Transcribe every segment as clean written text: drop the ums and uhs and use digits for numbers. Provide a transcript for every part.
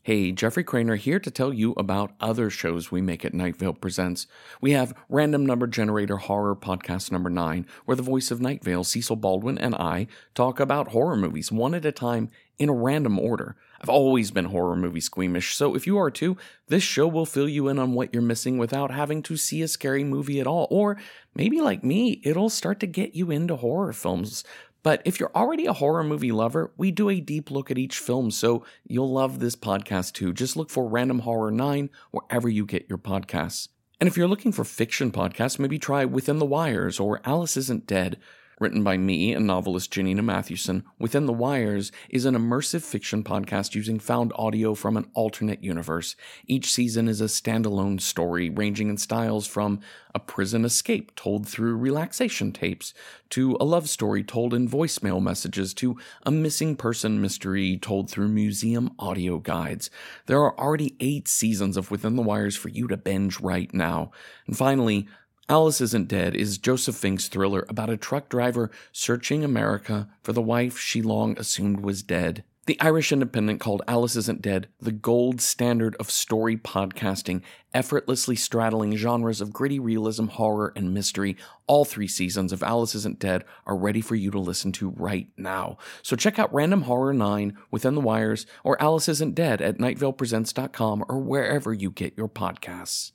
Hey, Jeffrey Craner here to tell you about other shows we make at Night Vale Presents. We have Random Number Generator Horror Podcast number 9, where the voice of Night Vale, Cecil Baldwin, and I talk about horror movies one at a time in a random order. I've always been horror movie squeamish, so if you are too, this show will fill you in on what you're missing without having to see a scary movie at all. Or maybe like me, it'll start to get you into horror films. But if you're already a horror movie lover, we do a deep look at each film, so you'll love this podcast too. Just look for Random Horror 9 wherever you get your podcasts. And if you're looking for fiction podcasts, maybe try Within the Wires or Alice Isn't Dead. Written by me and novelist Janina Mathewson, Within the Wires is an immersive fiction podcast using found audio from an alternate universe. Each season is a standalone story ranging in styles from a prison escape told through relaxation tapes, to a love story told in voicemail messages, to a missing person mystery told through museum audio guides. There are already 8 seasons of Within the Wires for you to binge right now. And finally, Alice Isn't Dead is Joseph Fink's thriller about a truck driver searching America for the wife she long assumed was dead. The Irish Independent called Alice Isn't Dead the gold standard of story podcasting, effortlessly straddling genres of gritty realism, horror, and mystery. All 3 seasons of Alice Isn't Dead are ready for you to listen to right now. So check out Random Horror 9, Within the Wires, or Alice Isn't Dead at nightvalepresents.com or wherever you get your podcasts.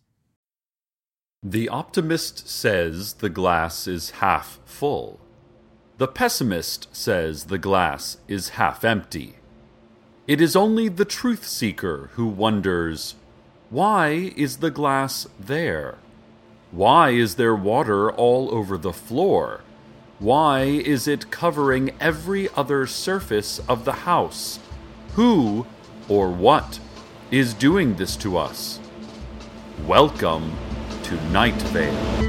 The optimist says the glass is half full. The pessimist says the glass is half empty. It is only the truth seeker who wonders, why is the glass there? Why is there water all over the floor? Why is it covering every other surface of the house? Who or what is doing this to us? Welcome to Night Vale.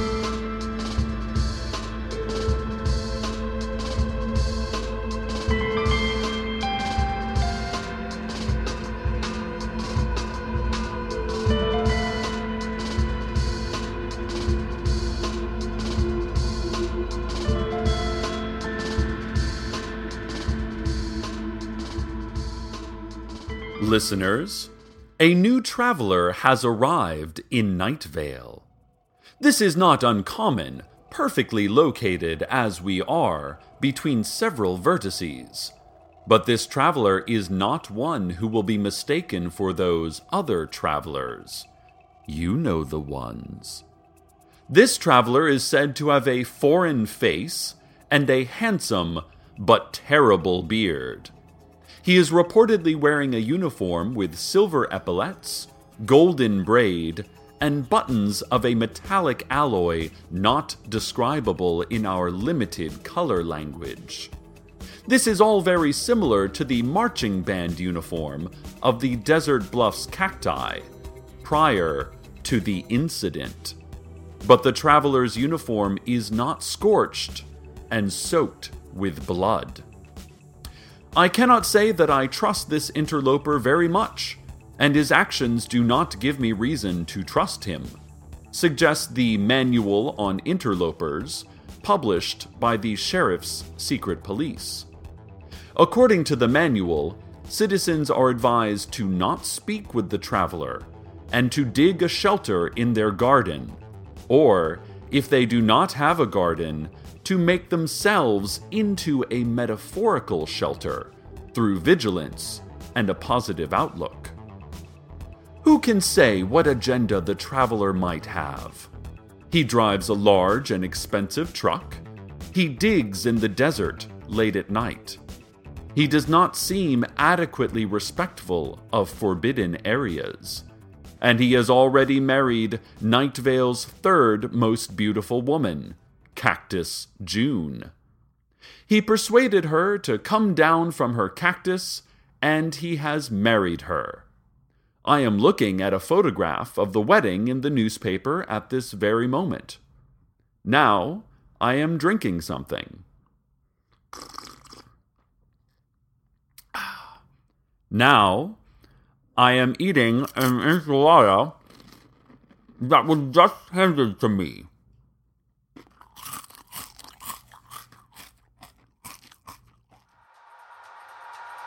Listeners, a new traveler has arrived in Night Vale. This is not uncommon, perfectly located as we are between several vertices. But this traveler is not one who will be mistaken for those other travelers. You know the ones. This traveler is said to have a foreign face and a handsome but terrible beard. He is reportedly wearing a uniform with silver epaulets, golden braid, and buttons of a metallic alloy not describable in our limited color language. This is all very similar to the marching band uniform of the Desert Bluffs Cacti, prior to the incident. But the traveler's uniform is not scorched and soaked with blood. I cannot say that I trust this interloper very much, and his actions do not give me reason to trust him, suggests the Manual on Interlopers, published by the Sheriff's Secret Police. According to the manual, citizens are advised to not speak with the traveler, and to dig a shelter in their garden, or, if they do not have a garden, to make themselves into a metaphorical shelter through vigilance and a positive outlook. Who can say what agenda the traveler might have? He drives a large and expensive truck. He digs in the desert late at night. He does not seem adequately respectful of forbidden areas. And he has already married Night Vale's 3rd most beautiful woman, Cactus June. He persuaded her to come down from her cactus, and he has married her. I am looking at a photograph of the wedding in the newspaper at this very moment. Now, I am drinking something. Now, I am eating an enchilada that was just handed to me.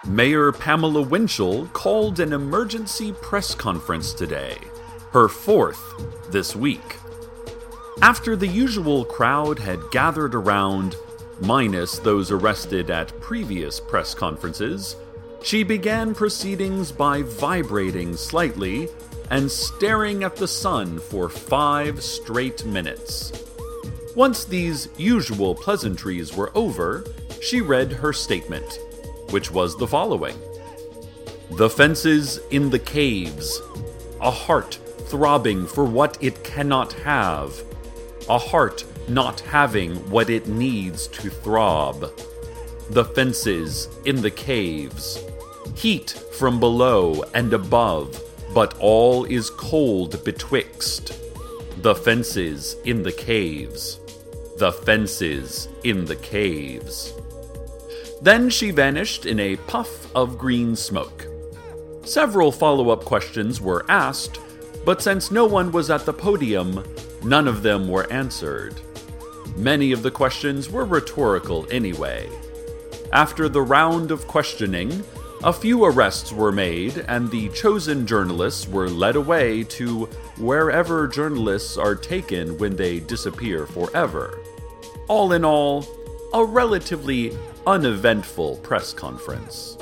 Mayor Pamela Winchell called an emergency press conference today, her fourth this week. After the usual crowd had gathered around, minus those arrested at previous press conferences, she began proceedings by vibrating slightly and staring at the sun for 5 straight minutes. Once these usual pleasantries were over, she read her statement, which was the following: "The fences in the caves, a heart throbbing for what it cannot have, a heart not having what it needs to throb. The fences in the caves, heat from below and above, but all is cold betwixt. The fences in the caves, the fences in the caves." Then she vanished in a puff of green smoke. Several follow-up questions were asked, but since no one was at the podium, none of them were answered. Many of the questions were rhetorical anyway. After the round of questioning, a few arrests were made, and the chosen journalists were led away to wherever journalists are taken when they disappear forever. All in all, a relatively uneventful press conference.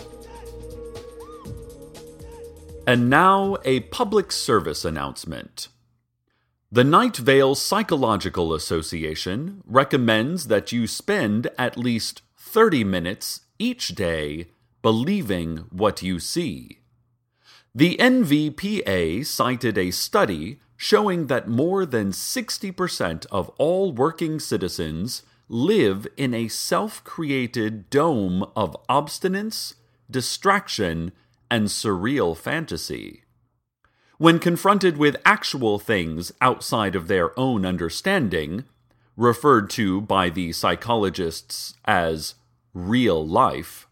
And now a public service announcement. The Night Vale Psychological Association recommends that you spend at least 30 minutes each day believing what you see. The NVPA cited a study showing that more than 60% of all working citizens live in a self-created dome of obstinance, distraction, and surreal fantasy. When confronted with actual things outside of their own understanding, referred to by the psychologists as real life,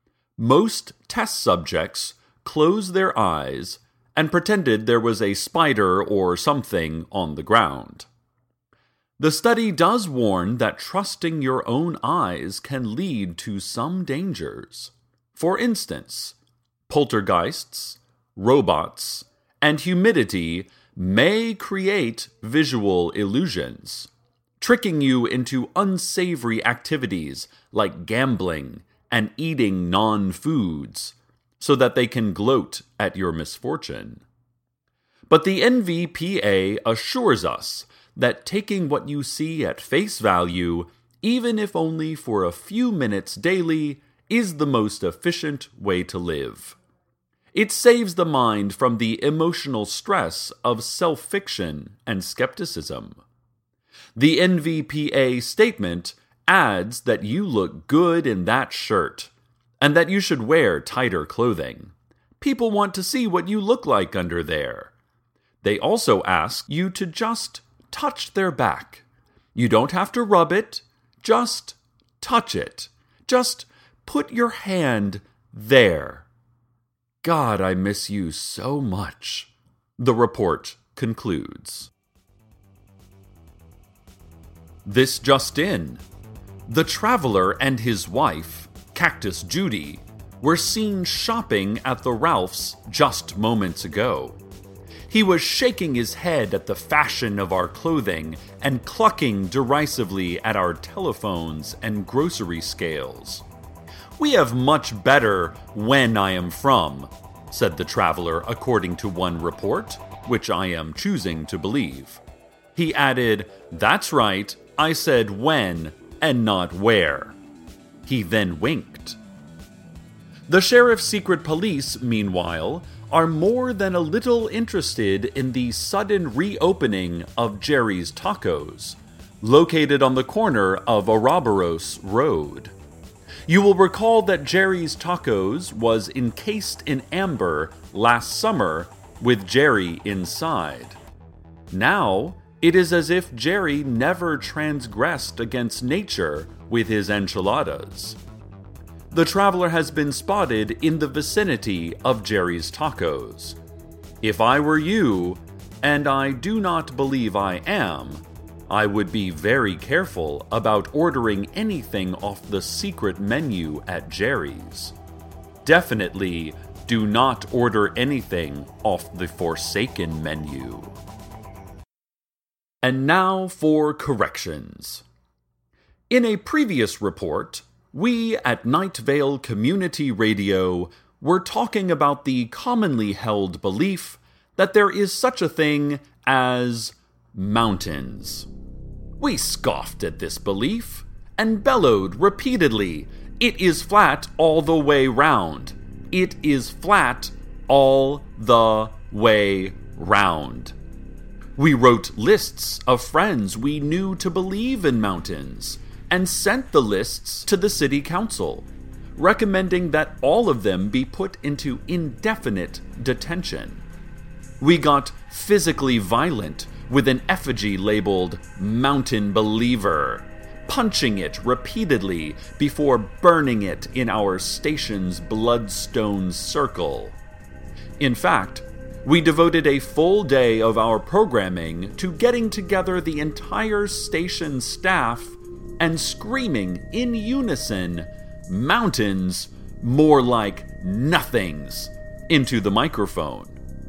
most test subjects closed their eyes and pretended there was a spider or something on the ground. The study does warn that trusting your own eyes can lead to some dangers. For instance, poltergeists, robots, and humidity may create visual illusions, tricking you into unsavory activities like gambling and eating non-foods, so that they can gloat at your misfortune. But the NVPA assures us that taking what you see at face value, even if only for a few minutes daily, is the most efficient way to live. It saves the mind from the emotional stress of self-fiction and skepticism. The NVPA statement adds that you look good in that shirt, and that you should wear tighter clothing. People want to see what you look like under there. They also ask you to just touch their back. You don't have to rub it, just touch it. Just put your hand there. God, I miss you so much, the report concludes. This just in. The traveler and his wife, Cactus Judy, were seen shopping at the Ralphs just moments ago. He was shaking his head at the fashion of our clothing and clucking derisively at our telephones and grocery scales. "We have much better when I am from," said the traveler according to one report, which I am choosing to believe. He added, "That's right, I said when and not where." He then winked. The sheriff's secret police, meanwhile, are more than a little interested in the sudden reopening of Jerry's Tacos, located on the corner of Ouroboros Road. You will recall that Jerry's Tacos was encased in amber last summer with Jerry inside. Now, it is as if Jerry never transgressed against nature with his enchiladas. The traveler has been spotted in the vicinity of Jerry's Tacos. If I were you, and I do not believe I am, I would be very careful about ordering anything off the secret menu at Jerry's. definitely do not order anything off the Forsaken menu. And now for corrections. In a previous report, we at Night Vale Community Radio were talking about the commonly held belief that there is such a thing as mountains. We scoffed at this belief and bellowed repeatedly, "It is flat all the way round. It is flat all the way round." We wrote lists of friends we knew to believe in mountains and sent the lists to the city council, recommending that all of them be put into indefinite detention. We got physically violent with an effigy labeled Mountain Believer, punching it repeatedly before burning it in our station's bloodstone circle. In fact, we devoted a full day of our programming to getting together the entire station staff and screaming in unison, "Mountains, more like nothings," into the microphone.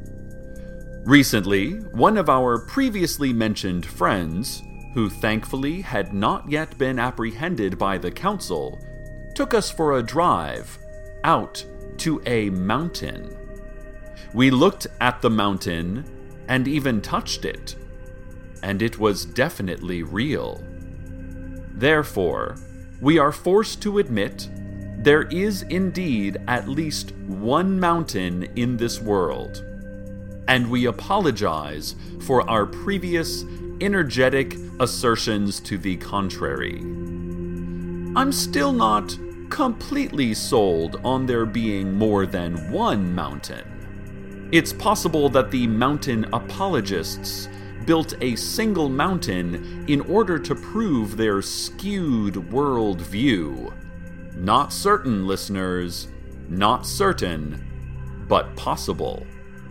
Recently, one of our previously mentioned friends, who thankfully had not yet been apprehended by the council, took us for a drive out to a mountain. We looked at the mountain and even touched it, and it was definitely real. Therefore, we are forced to admit there is indeed at least one mountain in this world, and we apologize for our previous energetic assertions to the contrary. I'm still not completely sold on there being more than one mountain. It's possible that the mountain apologists built a single mountain in order to prove their skewed worldview. Not certain, listeners. Not certain, but possible.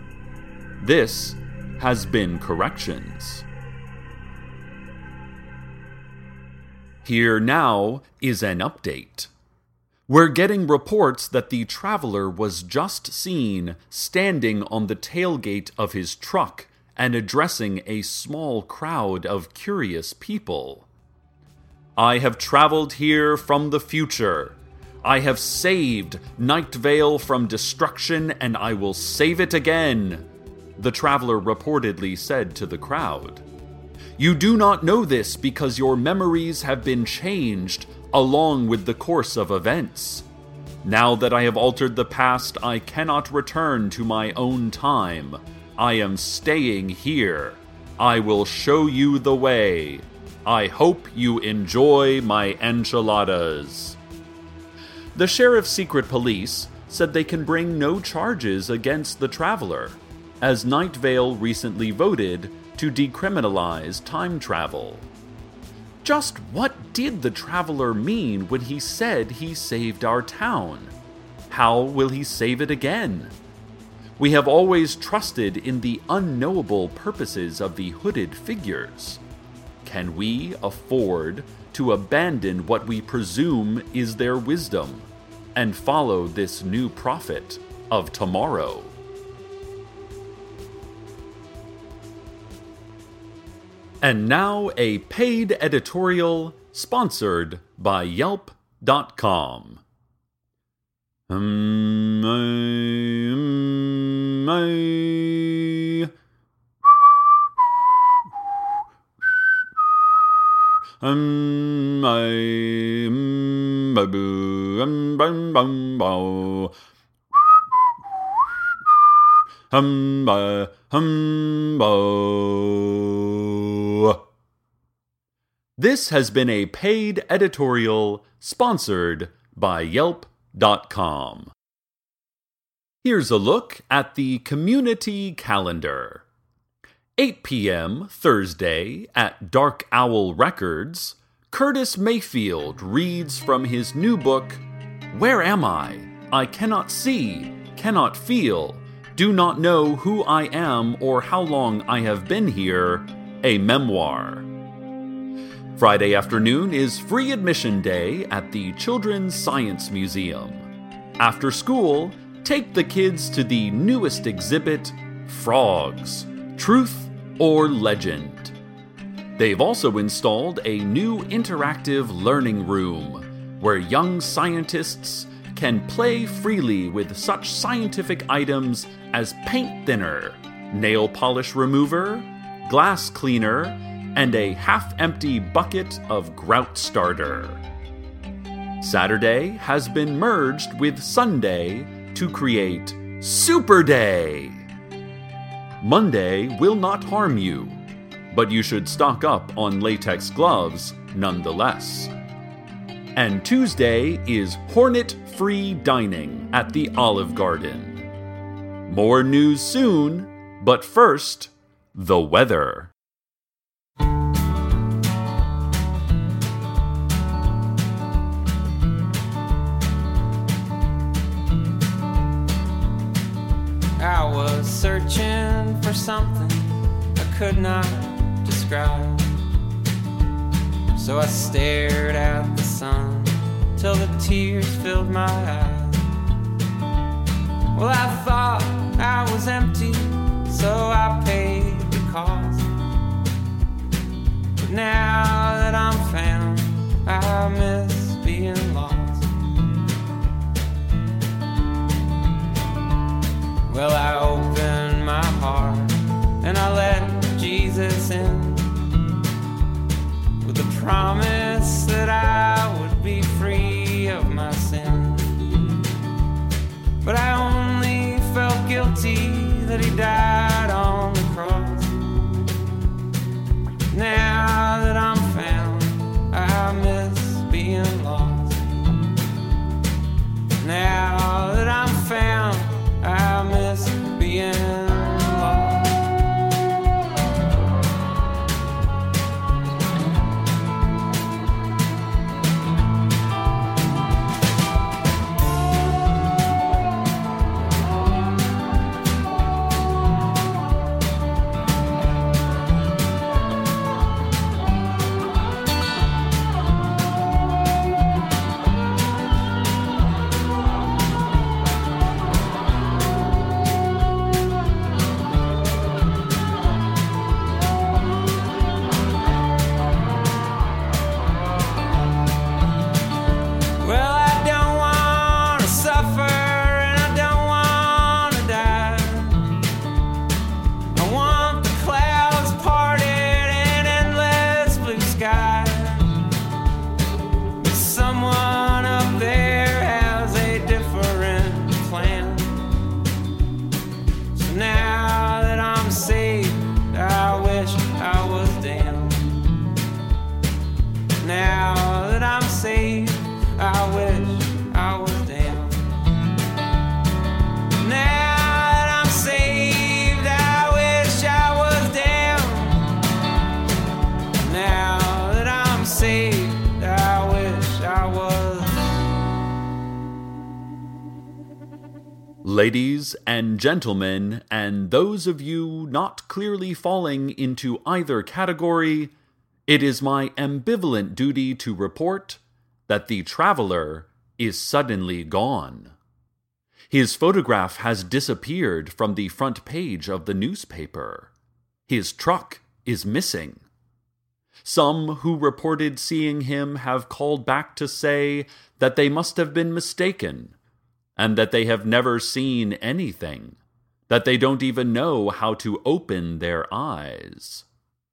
This has been Corrections. Here now is an update. We're getting reports that the traveler was just seen standing on the tailgate of his truck and addressing a small crowd of curious people. "I have traveled here from the future. I have saved Night Vale from destruction, and I will save it again," the traveler reportedly said to the crowd. "You do not know this because your memories have been changed along with the course of events. Now that I have altered the past, I cannot return to my own time. I am staying here. I will show you the way. I hope you enjoy my enchiladas." The Sheriff's Secret Police said they can bring no charges against the traveler, as Night Vale recently voted to decriminalize time travel. Just what did the traveler mean when he said he saved our town? How will he save it again? We have always trusted in the unknowable purposes of the hooded figures. Can we afford to abandon what we presume is their wisdom and follow this new prophet of tomorrow? And now a paid editorial sponsored by Yelp.com. This has been a paid editorial sponsored by Yelp.com. Here's a look at the community calendar. 8 p.m. Thursday at Dark Owl Records, Curtis Mayfield reads from his new book, Where Am I? I Cannot See, Cannot Feel, Do Not Know Who I Am or How Long I Have Been Here, a memoir. Friday afternoon is free admission day at the Children's Science Museum. After school, take the kids to the newest exhibit, Frogs, Truth or Legend. They've also installed a new interactive learning room where young scientists can play freely with such scientific items as paint thinner, nail polish remover, glass cleaner, and a half-empty bucket of grout starter. Saturday has been merged with Sunday to create Super Day. Monday will not harm you, but you should stock up on latex gloves nonetheless. And Tuesday is Hornet-free dining at the Olive Garden. More news soon, but first, the weather. I was searching for something I could not describe. So I stared at the sun till the tears filled my eyes. Well, I thought I was empty, so I paid the cost. But now that I'm found, I miss being lost. Well, I opened my heart and I let Jesus in, with the promise that I would be free of my sin. But I only felt guilty that he died on the cross. Now that I'm found, I miss being lost. Now that I'm found, I miss being lost. Ladies and gentlemen, and those of you not clearly falling into either category, it is my ambivalent duty to report that the traveler is suddenly gone. His photograph has disappeared from the front page of the newspaper. His truck is missing. Some who reported seeing him have called back to say that they must have been mistaken, and that they have never seen anything, that they don't even know how to open their eyes.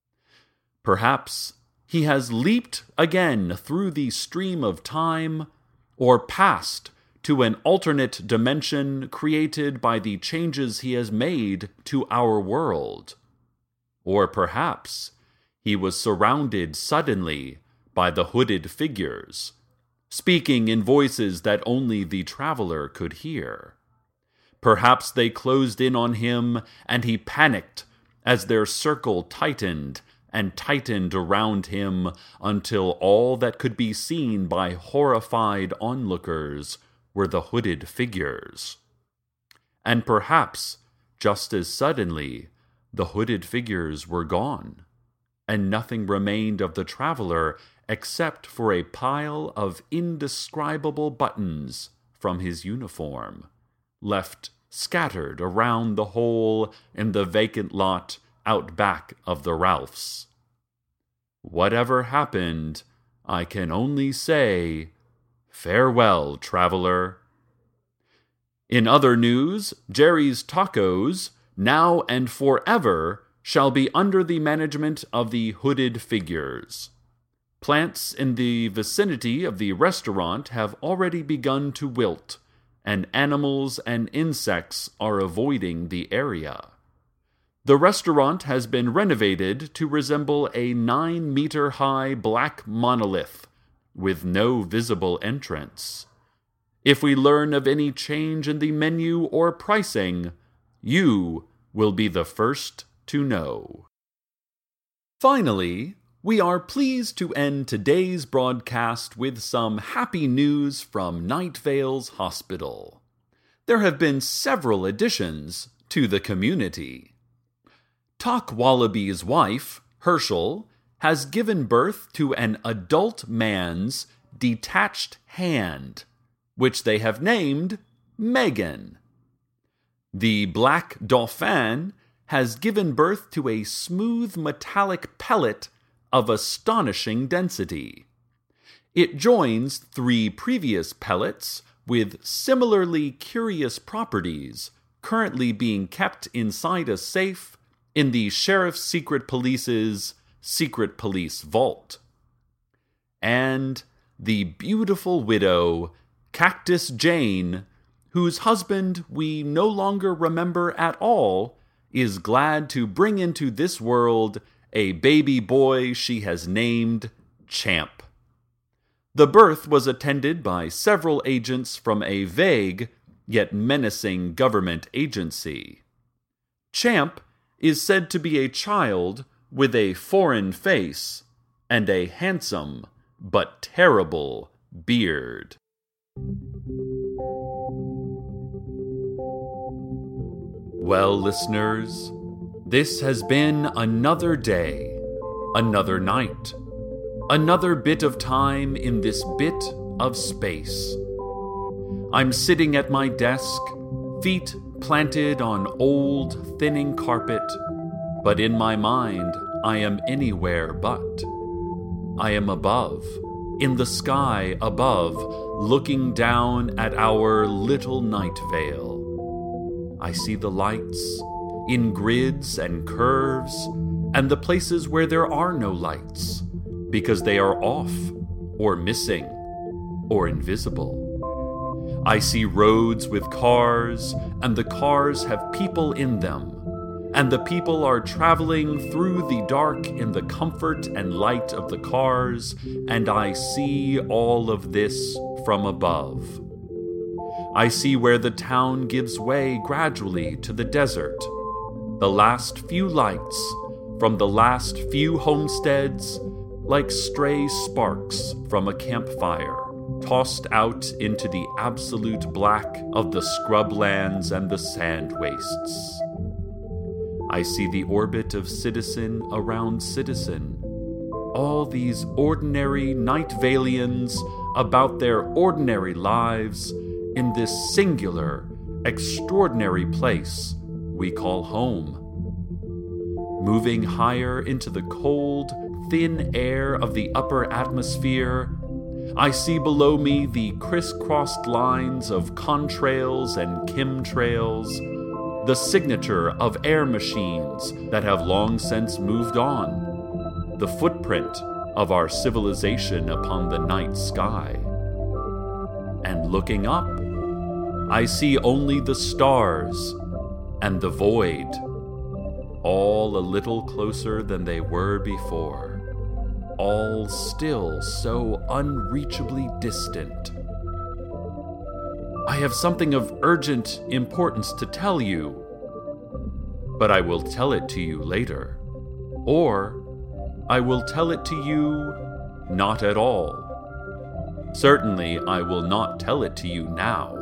Perhaps he has leaped again through the stream of time, or passed to an alternate dimension created by the changes he has made to our world. Or perhaps he was surrounded suddenly by the hooded figures, speaking in voices that only the traveler could hear. Perhaps they closed in on him, and he panicked as their circle tightened and tightened around him until all that could be seen by horrified onlookers were the hooded figures. And perhaps, just as suddenly, the hooded figures were gone, and nothing remained of the traveler except for a pile of indescribable buttons from his uniform, left scattered around the hole in the vacant lot out back of the Ralphs. Whatever happened, I can only say, farewell, traveler. In other news, Jerry's Tacos, now and forever, shall be under the management of the Hooded Figures. Plants in the vicinity of the restaurant have already begun to wilt, and animals and insects are avoiding the area. The restaurant has been renovated to resemble a 9-meter-high black monolith with no visible entrance. If we learn of any change in the menu or pricing, you will be the first to know. Finally, we are pleased to end today's broadcast with some happy news from Night Vale's hospital. There have been several additions to the community. Talk Wallaby's wife, Herschel, has given birth to an adult man's detached hand, which they have named Megan. The Black Dauphin has given birth to a smooth metallic pellet of astonishing density. It joins 3 previous pellets with similarly curious properties currently being kept inside a safe in the Sheriff's Secret Police's Secret Police Vault. And the beautiful widow, Cactus Jane, whose husband we no longer remember at all, is glad to bring into this world a baby boy she has named Champ. The birth was attended by several agents from a vague yet menacing government agency. Champ is said to be a child with a foreign face and a handsome but terrible beard. Well, listeners, this has been another day, another night, another bit of time in this bit of space. I'm sitting at my desk, feet planted on old, thinning carpet, but in my mind I am anywhere but. I am above, in the sky above, looking down at our little Night Vale. I see the lights in grids and curves, and the places where there are no lights, because they are off, or missing, or invisible. I see roads with cars, and the cars have people in them, and the people are traveling through the dark in the comfort and light of the cars, and I see all of this from above. I see where the town gives way gradually to the desert, the last few lights from the last few homesteads, like stray sparks from a campfire, tossed out into the absolute black of the scrublands and the sand wastes. I see the orbit of citizen around citizen, all these ordinary Night Valians about their ordinary lives in this singular, extraordinary place we call home. Moving higher into the cold, thin air of the upper atmosphere, I see below me the crisscrossed lines of contrails and chemtrails, the signature of air machines that have long since moved on, the footprint of our civilization upon the night sky. And looking up, I see only the stars and the void, all a little closer than they were before, all still so unreachably distant. I have something of urgent importance to tell you, but I will tell it to you later, or I will tell it to you not at all. Certainly I will not tell it to you now.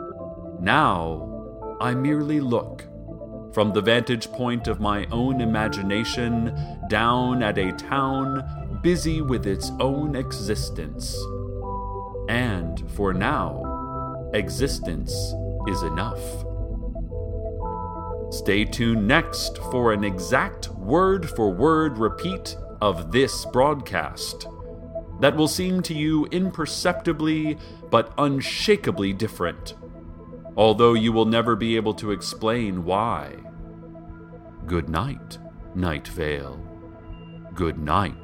Now I merely look, from the vantage point of my own imagination, down at a town busy with its own existence. And, for now, existence is enough. Stay tuned next for an exact word-for-word repeat of this broadcast that will seem to you imperceptibly but unshakably different, although you will never be able to explain why. Good night, Night Vale. Good night.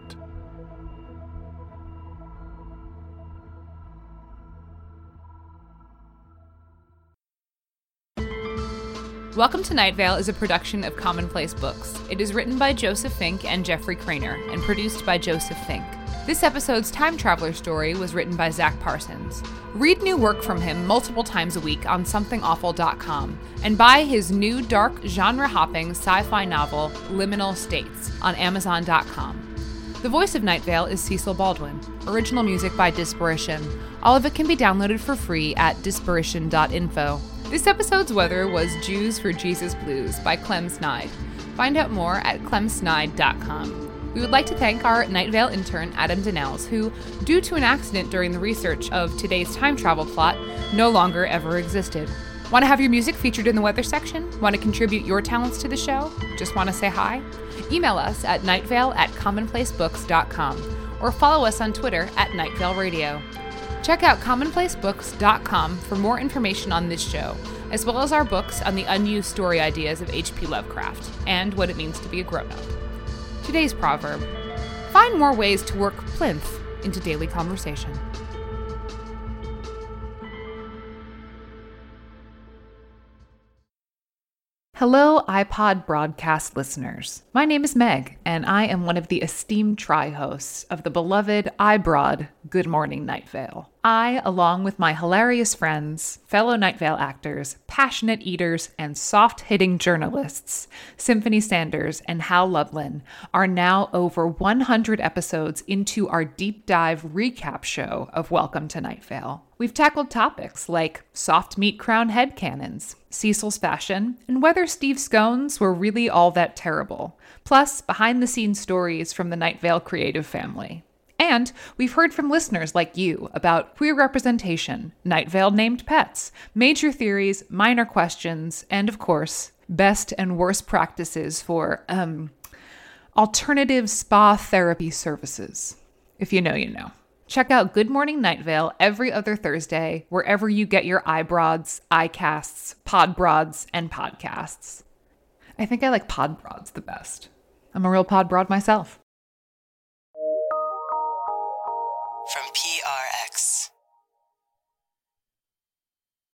Welcome to Night Vale is a production of Commonplace Books. It is written by Joseph Fink and Jeffrey Craner and produced by Joseph Fink. This episode's time traveler story was written by Zach Parsons. Read new work from him multiple times a week on somethingawful.com and buy his new dark genre-hopping sci-fi novel Liminal States on amazon.com. The voice of Night Vale is Cecil Baldwin. Original music by Disparition. All of it can be downloaded for free at disparition.info. This episode's weather was Jews for Jesus Blues by Clem Snide. Find out more at clemsnide.com. We would like to thank our Night Vale intern, Adam Donnells, who, due to an accident during the research of today's time travel plot, no longer ever existed. Want to have your music featured in the weather section? Want to contribute your talents to the show? Just want to say hi? Email us at nightvale@commonplacebooks.com or follow us on Twitter at Nightvale Radio. Check out commonplacebooks.com for more information on this show, as well as our books on the unused story ideas of H.P. Lovecraft and what it means to be a grown-up. Today's proverb: find more ways to work plinth into daily conversation. Hello, iPod broadcast listeners. My name is Meg, and I am one of the esteemed tri-hosts of the beloved iBroad Good Morning Night Vale. I, along with my hilarious friends, fellow Night Vale actors, passionate eaters, and soft-hitting journalists, Symphony Sanders and Hal Lublin, are now over 100 episodes into our deep dive recap show of Welcome to Night Vale. We've tackled topics like soft meat crown headcanons, Cecil's fashion, and whether Steve's scones were really all that terrible, plus behind-the-scenes stories from the Night Vale creative family. And we've heard from listeners like you about queer representation, Night Vale named pets, major theories, minor questions, and of course, best and worst practices for, alternative spa therapy services. If you know, you know. Check out Good Morning Night Vale every other Thursday, wherever you get your iBroads, iCasts, Podbroads, and podcasts. I think I like Podbroads the best. I'm a real Podbroad myself.